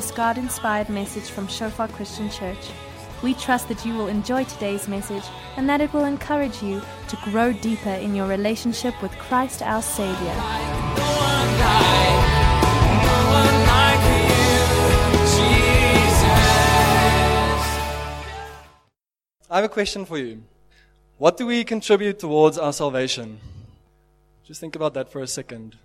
this God-inspired message from Shofar Christian Church. We trust that you will enjoy today's message and that it will encourage you to grow deeper in your relationship with Christ our Savior. I have a question for you. What do we contribute towards our salvation? Just think about that for a second.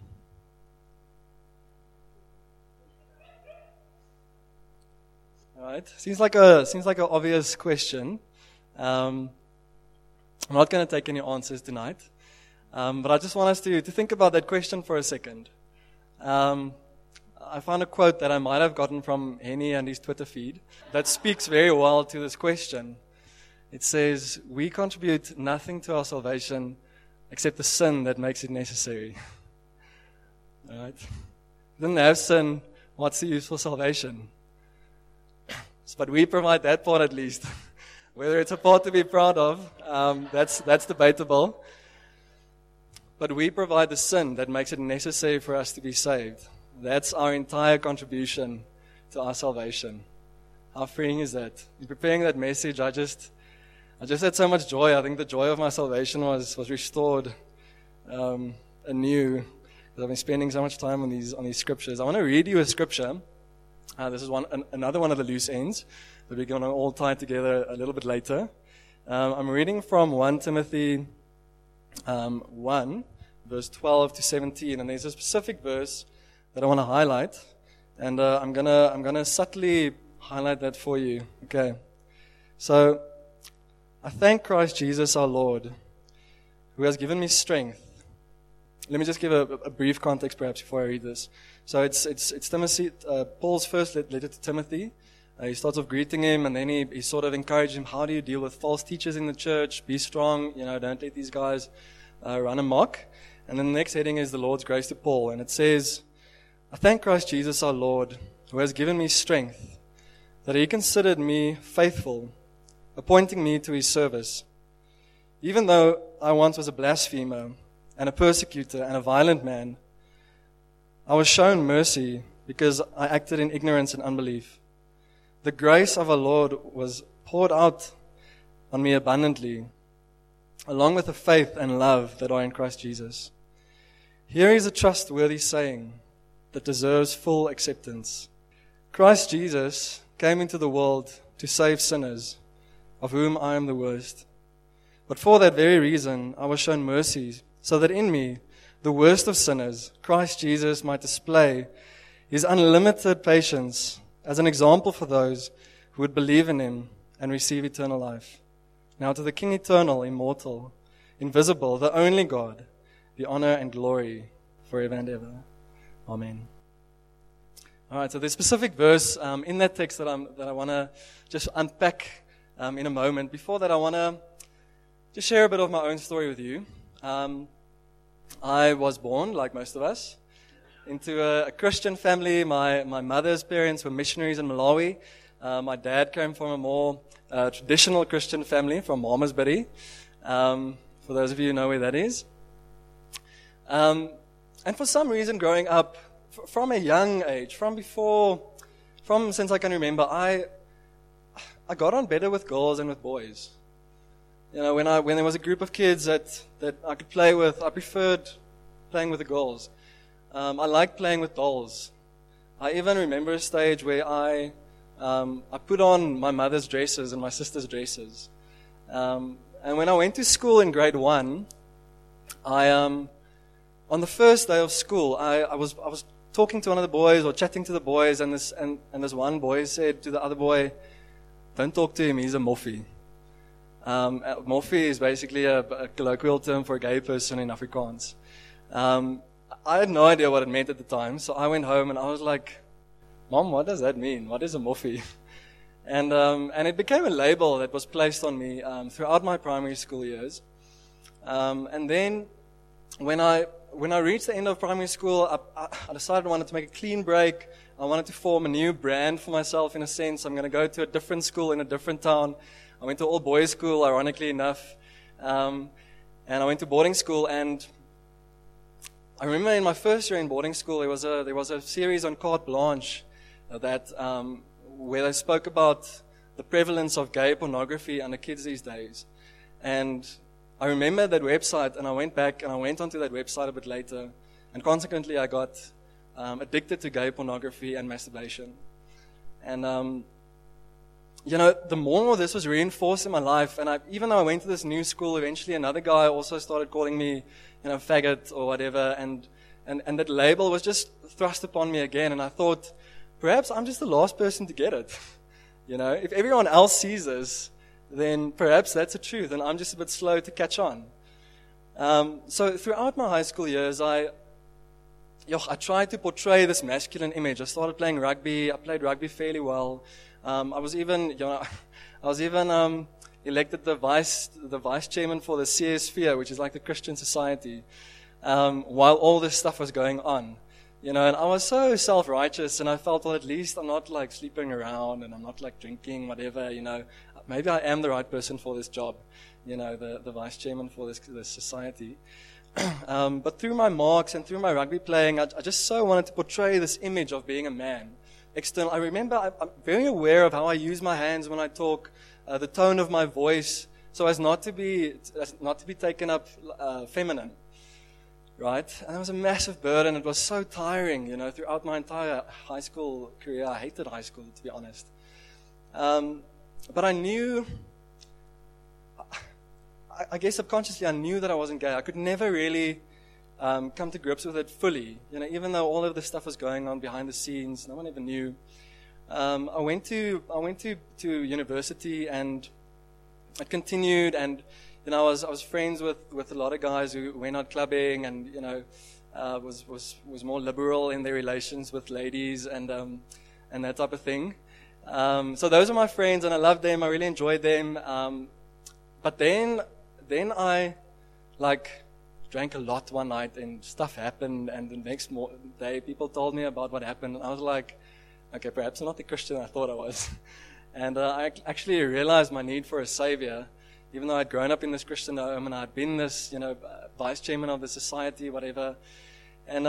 All right. Seems like an obvious question. I'm not going to take any answers tonight, but I just want us to think about that question for a second. I found a quote that I might have gotten from Henny and his Twitter feed that speaks very well to this question. It says, we contribute nothing to our salvation except the sin that makes it necessary. All right? If we didn't have sin, what's the use for salvation? But we provide that part at least. Whether it's a part to be proud of, that's debatable. But we provide the sin that makes it necessary for us to be saved. That's our entire contribution to our salvation. How freeing is that? In preparing that message, I just had so much joy. I think the joy of my salvation was restored anew. Because I've been spending so much time on these scriptures. I want to read you a scripture. This is another one of the loose ends that we're going to all tie together a little bit later. I'm reading from 1 Timothy 1, verse 12 to 17, and there's a specific verse that I want to highlight, and I'm gonna subtly highlight that for you. Okay, so I thank Christ Jesus our Lord, who has given me strength. Let me just give a brief context, perhaps, before I read this. So it's Timothy, Paul's first letter to Timothy. He starts off greeting him, and then he sort of encourages him. How do you deal with false teachers in the church? Be strong. Don't let these guys run amok. And then the next heading is the Lord's grace to Paul, and it says, I thank Christ Jesus our Lord, who has given me strength, that he considered me faithful, appointing me to his service. Even though I once was a blasphemer and a persecutor and a violent man, I was shown mercy because I acted in ignorance and unbelief. The grace of our Lord was poured out on me abundantly, along with the faith and love that are in Christ Jesus. Here is a trustworthy saying that deserves full acceptance. Christ Jesus came into the world to save sinners, of whom I am the worst. But for that very reason, I was shown mercy, so that in me, the worst of sinners, Christ Jesus might display his unlimited patience as an example for those who would believe in him and receive eternal life. Now to the King eternal, immortal, invisible, the only God, the honor and glory forever and ever. Amen. All right, so there's a specific verse in that text that I want to just unpack in a moment. Before that, I want to just share a bit of my own story with you. I was born, like most of us, into a Christian family. My mother's parents were missionaries in Malawi. My dad came from a more traditional Christian family from Malmesbury, for those of you who know where that is. And for some reason, growing up, from a young age, since I can remember, I got on better with girls than with boys. When there was a group of kids that I could play with, I preferred playing with the girls. I liked playing with dolls. I even remember a stage where I put on my mother's dresses and my sister's dresses. And when I went to school in grade 1, on the first day of school, I was talking to one of the boys or chatting to the boys, and this one boy said to the other boy, "Don't talk to him, he's a moffie." Moffie is basically a colloquial term for a gay person in Afrikaans. I had no idea what it meant at the time, so I went home and I was like, "Mom, what does that mean? What is a moffie?" And it became a label that was placed on me throughout my primary school years. And then when I reached the end of primary school, I decided I wanted to make a clean break. I wanted to form a new brand for myself, in a sense. I'm going to go to a different school in a different town. I went to all-boys school, ironically enough. And I went to boarding school, and I remember in my first year in boarding school, there was a series on Carte Blanche where they spoke about the prevalence of gay pornography under kids these days. And I remember that website, and I went back and I went onto that website a bit later, and consequently I got addicted to gay pornography and masturbation. And the more and more this was reinforced in my life, and even though I went to this new school, eventually another guy also started calling me, faggot or whatever, and that label was just thrust upon me again, and I thought, perhaps I'm just the last person to get it. If everyone else sees this, then perhaps that's the truth, and I'm just a bit slow to catch on. So throughout my high school years, I tried to portray this masculine image. I started playing rugby. I played rugby fairly well. I was even elected the vice chairman for the CS Sphere, which is like the Christian Society, while all this stuff was going on. And I was so self-righteous, and I felt, well, at least I'm not like sleeping around, and I'm not like drinking, whatever, maybe I am the right person for this job, the vice chairman for this society. But through my marks and through my rugby playing, I just so wanted to portray this image of being a man. External. I remember I'm very aware of how I use my hands when I talk, the tone of my voice, so as not to be taken up feminine. Right? And it was a massive burden. It was so tiring, throughout my entire high school career. I hated high school, to be honest. But I knew, I guess subconsciously, I knew that I wasn't gay. I could never really come to grips with it fully. Even though all of this stuff was going on behind the scenes, no one ever knew. I went to university, and it continued, and I was friends with a lot of guys who went out clubbing, and was more liberal in their relations with ladies and that type of thing. So those are my friends, and I loved them. I really enjoyed them. But then I drank a lot one night, and stuff happened. And the next day, people told me about what happened. And I was like, okay, perhaps I'm not the Christian I thought I was. And I actually realized my need for a savior. Even though I'd grown up in this Christian home, and I'd been this, vice chairman of the society, whatever. And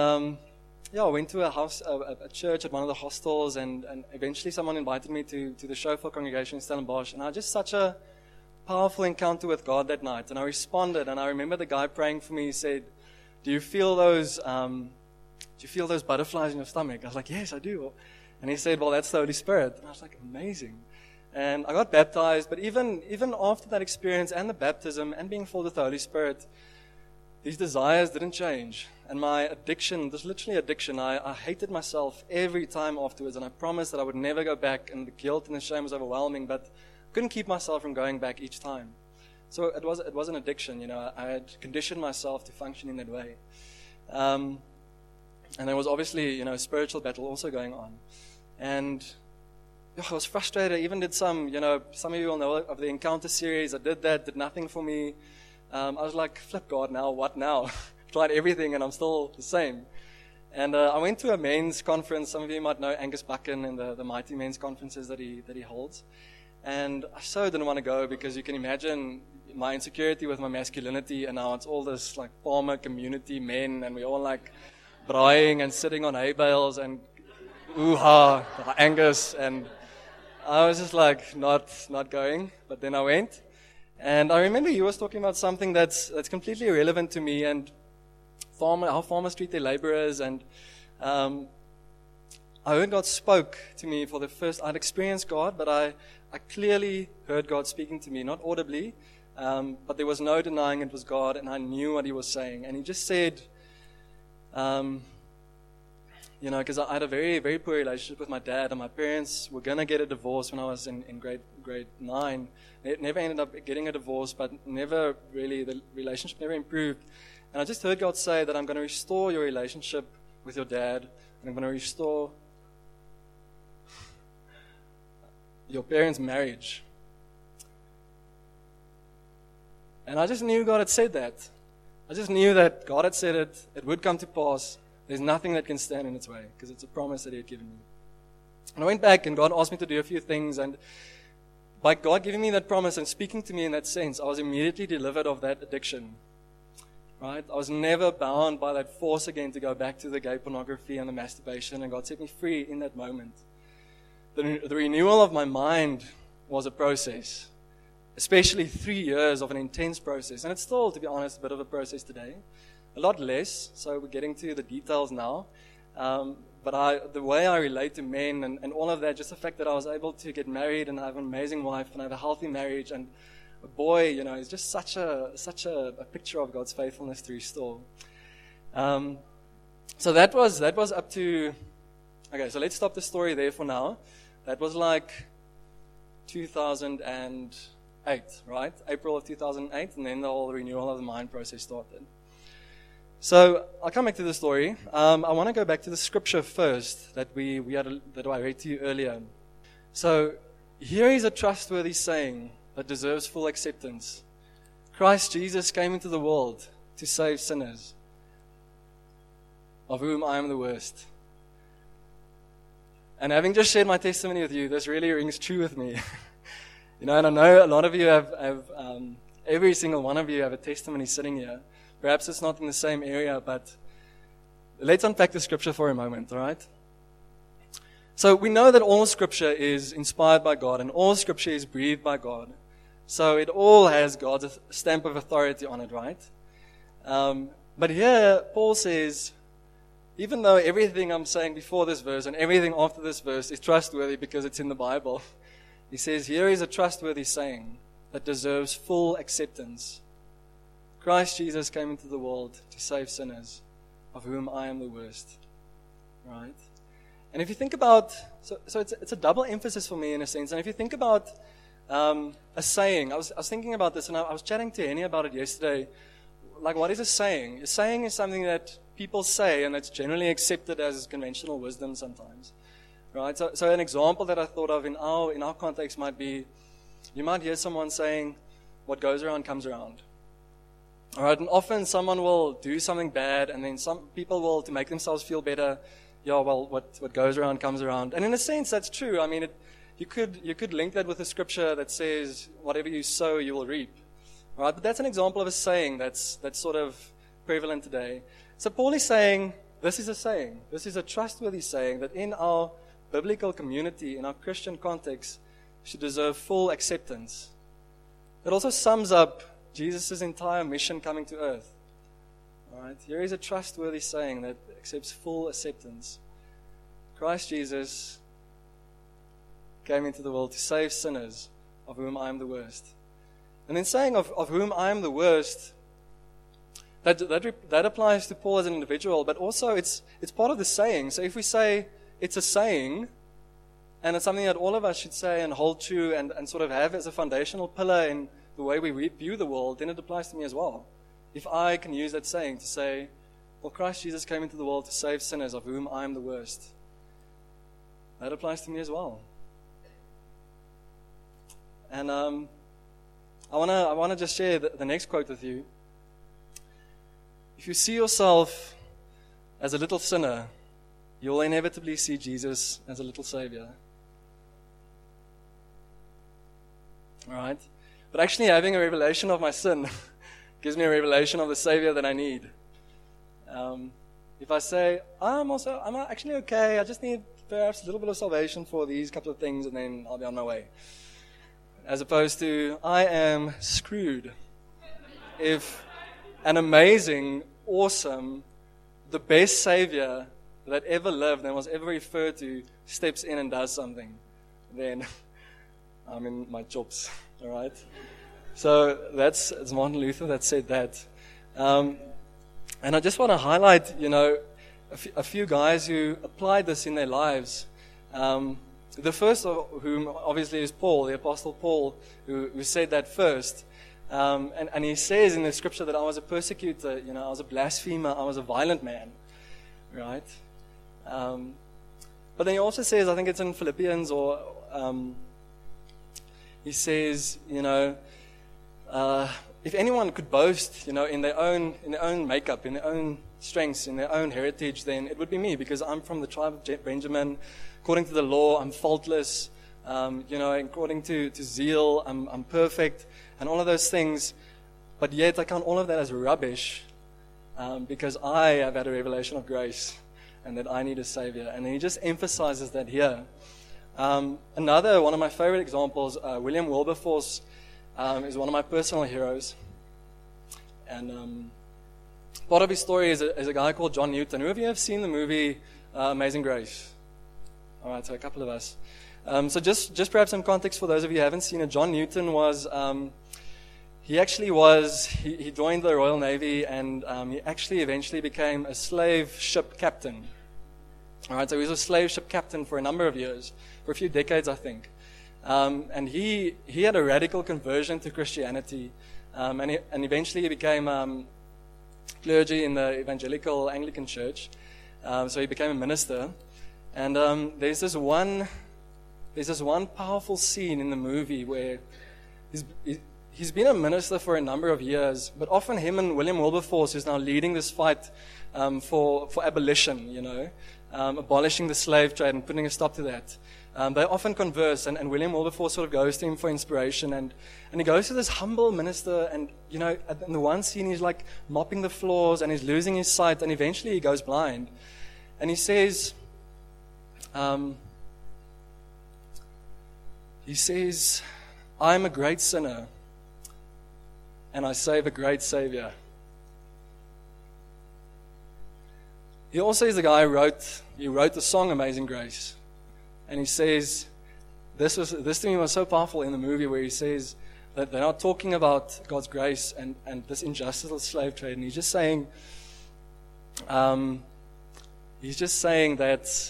I went to a church at one of the hostels, and eventually someone invited me to the Shofar congregation in Stellenbosch, and I had just such a powerful encounter with God that night. And I responded, and I remember the guy praying for me. He said, "Do you feel those butterflies in your stomach?" I was like, "Yes, I do." And he said, "Well, that's the Holy Spirit." And I was like, "Amazing." And I got baptized, but even after that experience and the baptism and being filled with the Holy Spirit, these desires didn't change. And my addiction, this literally addiction, I hated myself every time afterwards, and I promised that I would never go back, and the guilt and the shame was overwhelming, but I couldn't keep myself from going back each time. So it was an addiction, I had conditioned myself to function in that way. And there was obviously, a spiritual battle also going on. And I was frustrated. I even did some of you will know of the Encounter series. I did nothing for me. I was like, flip God now, what now? Tried everything and I'm still the same. And I went to a men's conference. Some of you might know Angus Buchan and the Mighty Men's conferences that he holds. And I so didn't want to go, because you can imagine my insecurity with my masculinity, and now it's all this like farmer community men, and we're all like braaiing and sitting on hay bales and ooh-ha, Angus, and I was just like not going, but then I went. And I remember he was talking about something that's completely irrelevant to me, and how farmers treat their laborers. And I heard God spoke to me for the first. I'd experienced God, but I clearly heard God speaking to me, not audibly, but there was no denying it was God, and I knew what He was saying. And He just said, because I had a very, very poor relationship with my dad, and my parents were going to get a divorce when I was in grade 9. They never ended up getting a divorce, but never really, the relationship never improved. And I just heard God say that I'm going to restore your relationship with your dad, and I'm going to restore your parents' marriage. And I just knew God had said that. I just knew that God had said it. It would come to pass. There's nothing that can stand in its way, because it's a promise that He had given me. And I went back, and God asked me to do a few things, and by God giving me that promise and speaking to me in that sense, I was immediately delivered of that addiction. Right? I was never bound by that force again to go back to the gay pornography and the masturbation, and God set me free in that moment. the renewal of my mind was a process, especially 3 years of an intense process. And it's still, to be honest, a bit of a process today. A lot less, so we're getting to the details now. But the way I relate to men and all of that, just the fact that I was able to get married and have an amazing wife and have a healthy marriage and a boy, is just such a picture of God's faithfulness to restore. So that was up to, okay, so let's stop the story there for now. That was like 2008, right? April of 2008, and then the whole renewal of the mind process started. So I'll come back to the story. I want to go back to the scripture first that that I read to you earlier. So here is a trustworthy saying that deserves full acceptance. Christ Jesus came into the world to save sinners, of whom I am the worst. And having just shared my testimony with you, this really rings true with me. And I know a lot of you have every single one of you have a testimony sitting here. Perhaps it's not in the same area, but let's unpack the scripture for a moment, all right? So we know that all scripture is inspired by God and all scripture is breathed by God. So it all has God's stamp of authority on it, right? But here, Paul says, even though everything I'm saying before this verse and everything after this verse is trustworthy because it's in the Bible, he says, here is a trustworthy saying that deserves full acceptance. Christ Jesus came into the world to save sinners, of whom I am the worst. Right? And if you think about, so it's a double emphasis for me in a sense. And if you think about a saying, I was thinking about this, and I was chatting to Henny about it yesterday. Like, what is a saying? A saying is something that people say, and it's generally accepted as conventional wisdom sometimes. Right? So an example that I thought of in our context might be, you might hear someone saying, "What goes around comes around." All right, and often someone will do something bad, and then some people will, to make themselves feel better, what goes around comes around. And in a sense, that's true. I mean, you could link that with a scripture that says, "Whatever you sow, you will reap." All right, but that's an example of a saying that's sort of prevalent today. So Paul is saying, this is a saying. This is a trustworthy saying that in our biblical community, in our Christian context, should deserve full acceptance. It also sums up Jesus' entire mission coming to earth. All right, here is a trustworthy saying that accepts full acceptance. Christ Jesus came into the world to save sinners, of whom I am the worst. And then saying of whom I am the worst, that applies to Paul as an individual, but also it's part of the saying. So if we say it's a saying, and it's something that all of us should say and hold true and sort of have as a foundational pillar in the way we view the world, then it applies to me as well. If I can use that saying to say, well, Christ Jesus came into the world to save sinners, of whom I am the worst, that applies to me as well. And I want to just share the next quote with you. If you see yourself as a little sinner, you will inevitably see Jesus as a little Savior. All right? But actually having a revelation of my sin gives me a revelation of the Savior that I need. If I say, I'm actually okay, I just need perhaps a little bit of salvation for these couple of things, and then I'll be on my way. As opposed to, I am screwed if an amazing, awesome, the best Savior that ever lived and was ever referred to steps in and does something, then I'm in my chops. All right? So it's Martin Luther that said that. And I just want to highlight, a few guys who applied this in their lives. The first of whom obviously is Paul, the Apostle Paul, who said that first. And he says in the scripture that I was a persecutor, I was a blasphemer, I was a violent man. Right? But then he also says, I think it's in Philippians, or he says, if anyone could boast, in their own makeup, in their own strengths, in their own heritage, then it would be me, because I'm from the tribe of Benjamin. According to the law, I'm faultless. According to zeal, I'm perfect, and all of those things. But yet I count all of that as rubbish, because I have had a revelation of grace, and that I need a Savior. And he just emphasizes that here. Another one of my favorite examples, William Wilberforce, is one of my personal heroes. And part of his story is a guy called John Newton. Who of you have seen the movie Amazing Grace? All right, so a couple of us. So just perhaps some context for those of you who haven't seen it. John Newton was, he joined the Royal Navy, and he actually eventually became a slave ship captain. All right, so he was a slave ship captain for a number of years, for a few decades, I think. And he had a radical conversion to Christianity, and eventually he became clergy in the Evangelical Anglican Church. So he became a minister. And there's this one powerful scene in the movie where he's been a minister for a number of years, but often him and William Wilberforce, who's now leading this fight for abolition, abolishing the slave trade and putting a stop to that. They often converse, and William Wilberforce sort of goes to him for inspiration, and he goes to this humble minister, and in the one scene he's like mopping the floors, and he's losing his sight, and eventually he goes blind, and he says, I'm a great sinner, and I save a great Savior. He also is the guy who wrote the song Amazing Grace. And he says, this to me was so powerful in the movie, where he says that they're not talking about God's grace and this injustice of the slave trade. And he's just saying that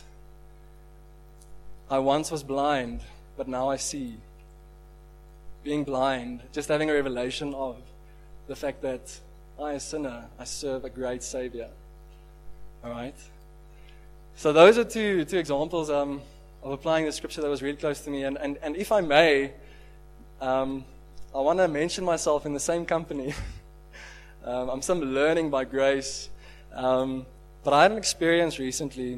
I once was blind, but now I see. Being blind, just having a revelation of the fact that I, a sinner, I serve a great Savior. All right? So those are two examples of applying the scripture that was really close to me. And if I may, I want to mention myself in the same company. I'm some learning by grace. But I had an experience recently.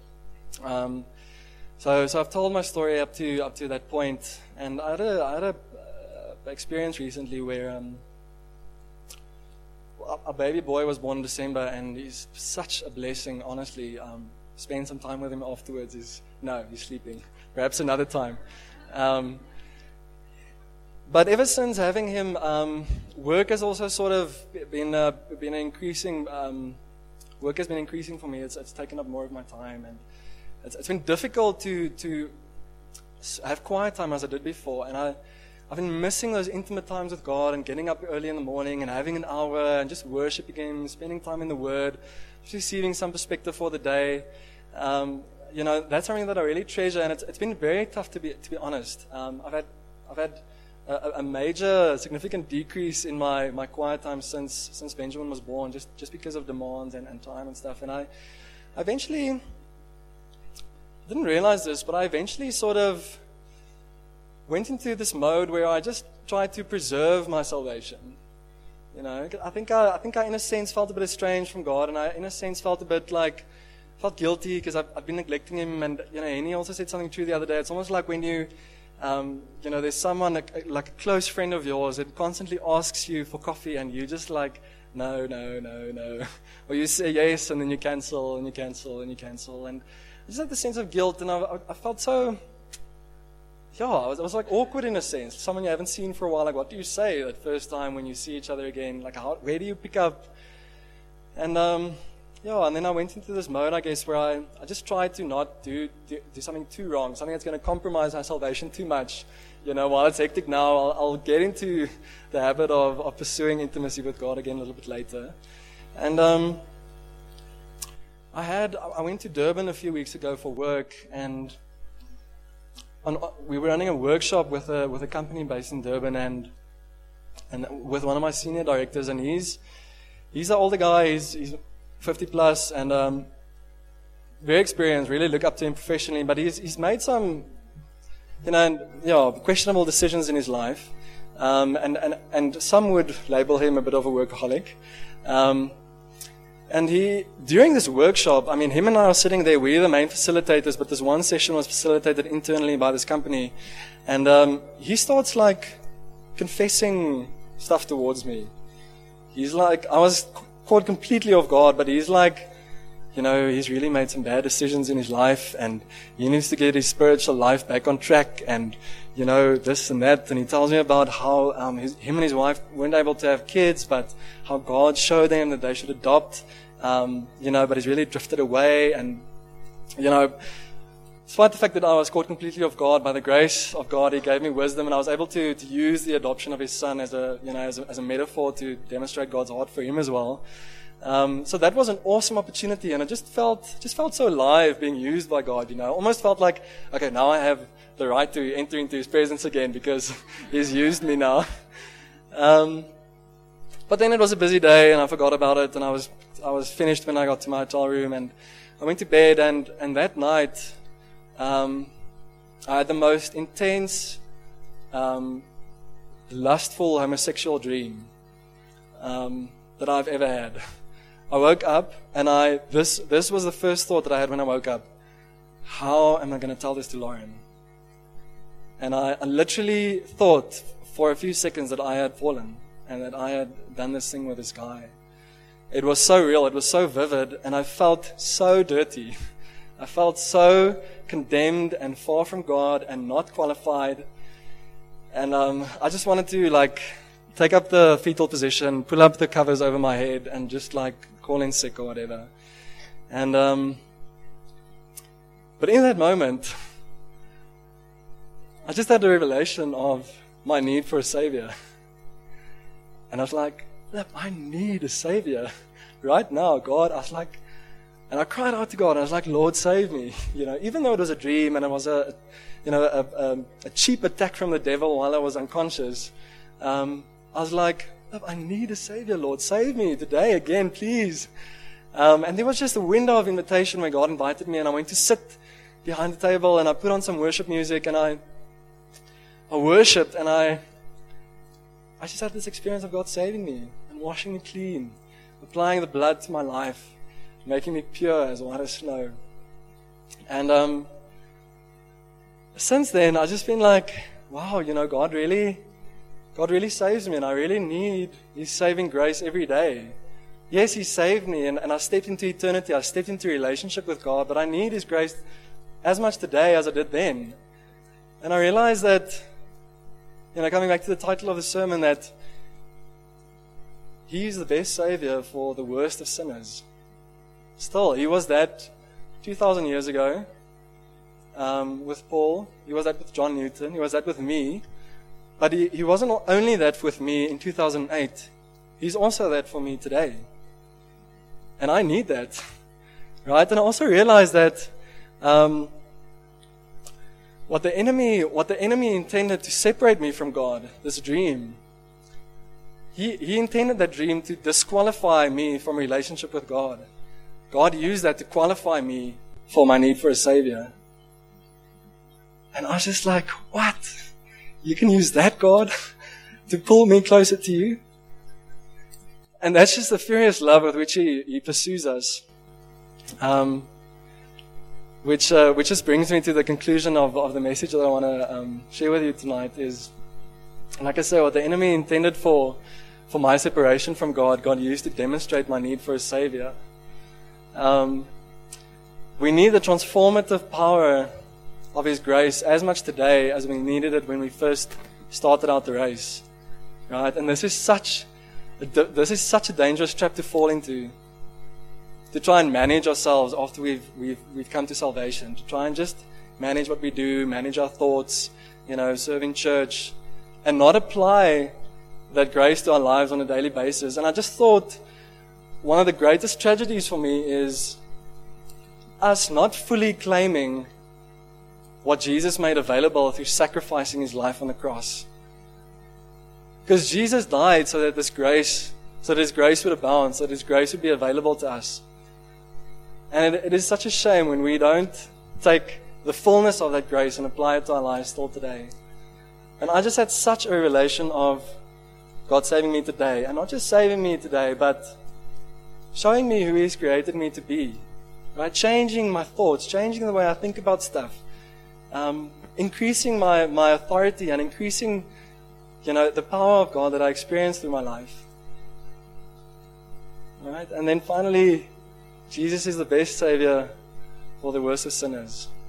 So I've told my story up to that point, and I had a experience recently where a baby boy was born in December, and he's such a blessing. Honestly, spend some time with him afterwards. He's sleeping. Perhaps another time. But ever since having him, work has also sort of been increasing. Work has been increasing for me. It's taken up more of my time, and it's been difficult to have quiet time as I did before. And I've been missing those intimate times with God, and getting up early in the morning and having an hour and just worshiping Him, spending time in the Word, just receiving some perspective for the day. That's something that I really treasure, and it's been very tough to be honest. I've had a major, significant decrease in my quiet time since Benjamin was born, just because of demands and time and stuff. And I eventually didn't realize this, but I eventually sort of went into this mode where I just tried to preserve my salvation. I think I in a sense felt a bit estranged from God, and I in a sense felt guilty because I've been neglecting Him. And Henny also said something true the other day. It's almost like when you there's someone like a close friend of yours that constantly asks you for coffee, and you just like no, or you say yes, and then you cancel and you cancel and you cancel, and I just had the sense of guilt, and I felt so. Yeah, I was like awkward in a sense. Someone you haven't seen for a while. Like, what do you say that first time when you see each other again? Like, where do you pick up? And and then I went into this mode, I guess, where I just tried to not do something too wrong, something that's going to compromise my salvation too much. While it's hectic now, I'll get into the habit of pursuing intimacy with God again a little bit later. And I went to Durban a few weeks ago for work, and we were running a workshop with a company based in Durban, and with one of my senior directors, and he's an older guy. He's 50 plus, and very experienced. Really look up to him professionally, but he's made some questionable decisions in his life, and some would label him a bit of a workaholic. And during this workshop, him and I are sitting there, we're the main facilitators, but this one session was facilitated internally by this company. And he starts confessing stuff towards me. He's I was caught completely off guard, but he's he's really made some bad decisions in his life and he needs to get his spiritual life back on track and, this and that. And he tells me about how him and his wife weren't able to have kids, but how God showed them that they should adopt, but he's really drifted away. And, despite the fact that I was caught completely off guard, by the grace of God, He gave me wisdom, and I was able to use the adoption of His son as a metaphor to demonstrate God's heart for him as well. So that was an awesome opportunity, and I just felt so alive being used by God. Almost felt like, okay, now I have the right to enter into His presence again because He's used me now. But then it was a busy day, and I forgot about it, and I was finished when I got to my hotel room, and I went to bed, and that night, I had the most intense, lustful homosexual dream that I've ever had. I woke up, and this was the first thought that I had when I woke up. How am I going to tell this to Lauren? And I literally thought for a few seconds that I had fallen and that I had done this thing with this guy. It was so real, it was so vivid, and I felt so dirty. I felt so condemned and far from God and not qualified. And I just wanted to take up the fetal position, pull up the covers over my head, and just call in sick or whatever. And but in that moment, I just had a revelation of my need for a Savior. And I was like, I need a Savior right now, God. And I cried out to God, and I was like, Lord, save me. Even though it was a dream and it was a cheap attack from the devil while I was unconscious, I was like, I need a Savior, Lord. Save me today again, please. And there was just a window of invitation where God invited me, and I went to sit behind the table, and I put on some worship music, and I worshipped, and I just had this experience of God saving me and washing me clean, applying the blood to my life, making me pure as white as snow. And since then, I've just been like, wow, God really saves me, and I really need His saving grace every day. Yes, He saved me, and I stepped into eternity. I stepped into a relationship with God, but I need His grace as much today as I did then. And I realized that, coming back to the title of the sermon, that He's the best Savior for the worst of sinners. Still, He was that 2,000 years ago with Paul. He was that with John Newton. He was that with me. But he wasn't only that with me in 2008. He's also that for me today. And I need that. Right? And I also realized that what the enemy intended to separate me from God, this dream, he intended that dream to disqualify me from a relationship with God. God used that to qualify me for my need for a Savior. And I was just like, what? You can use that, God, to pull me closer to You? And that's just the furious love with which He pursues us. Which just brings me to the conclusion of the message that I want to share with you tonight is, like I say, what the enemy intended for my separation from God, God used to demonstrate my need for a Savior. We need the transformative power of His grace as much today as we needed it when we first started out the race, right? And this is such a dangerous trap to fall into, to try and manage ourselves after we've come to salvation, to try and just manage what we do, manage our thoughts, serving church, and not apply that grace to our lives on a daily basis. And I just thought one of the greatest tragedies for me is us not fully claiming what Jesus made available through sacrificing His life on the cross. Because Jesus died so that His grace would abound, so that His grace would be available to us. And it is such a shame when we don't take the fullness of that grace and apply it to our lives still today. And I just had such a revelation of God saving me today. And not just saving me today, but showing me who He's created me to be. Right? Changing my thoughts, changing the way I think about stuff. Increasing my authority and increasing, the power of God that I experience through my life. All right? And then finally, Jesus is the best Savior for the worst of sinners.